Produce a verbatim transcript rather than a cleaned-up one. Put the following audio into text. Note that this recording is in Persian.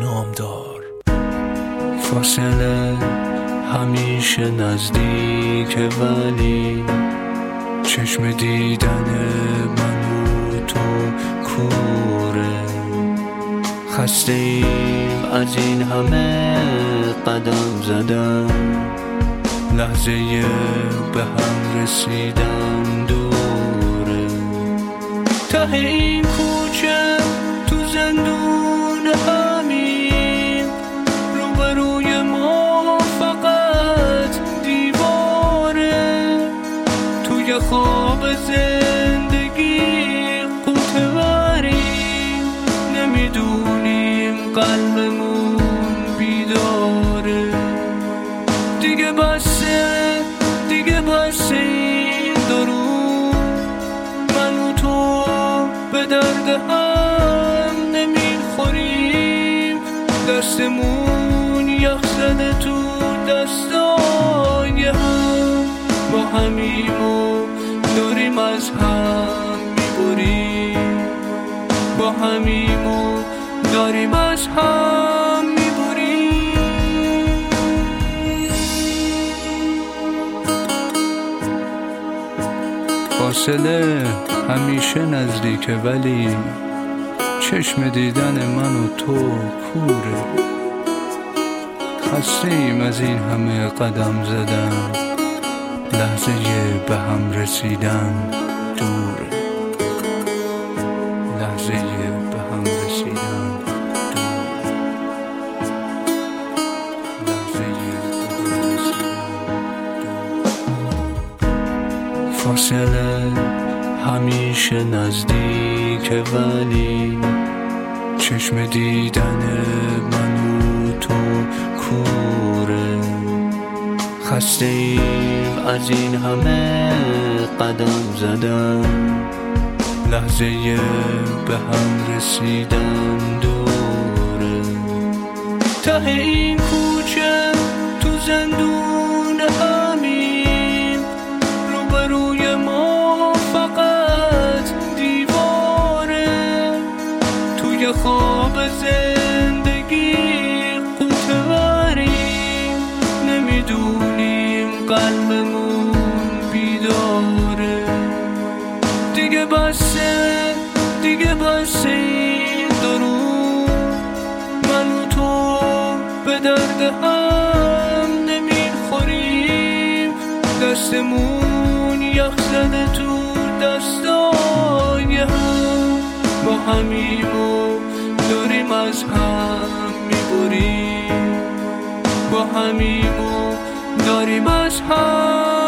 نامدار. فاصله همیشه نزدیکه ولی چشم دیدن من و تو کوره. خسته ایم از این همه قدم زدن، لحظه به هم رسیدن دوره. ته این کوچه تو زندون همین، روبروی ما فقط دیواره. توی خواب زندگی قوطه‌وریم، نمیدونیم قلبمون بیداره. دیگه بسه دیگه بسه این درون، من و تو به درد هم نمیخوریم. دستمون یخ زده تو دستای هم، با همیم و داریم از هم میبریم. با همیم و داریم از هم میبریم. فاصله همیشه نزدیکه ولی چشم دیدن من و تو کوره. خسته ایم از این همه قدم زدن، لحظه به هم رسیدن دوره. لحظه به هم رسیدن دوره. لحظه به هم رسیدن دوره. فاصله همیشه نزدیکه ولی چشم دیدن من و تو کوره. خسته ایم از این همه قدم زدن، لحظه به هم رسیدن دوره. ته این کوچه تو زندون همین، روبروی ما فقط دیواره. توی خواب زندگی قوطه‌وریم، نمیدونیم قلبمون بیداره. دیگه بسه دیگه بسه این درون، من و تو به درد هم نمیخوریم. دستمون یخ زده تو دستای هم، با همیم و داریم از هم میبریم. با همیم و داریم از هم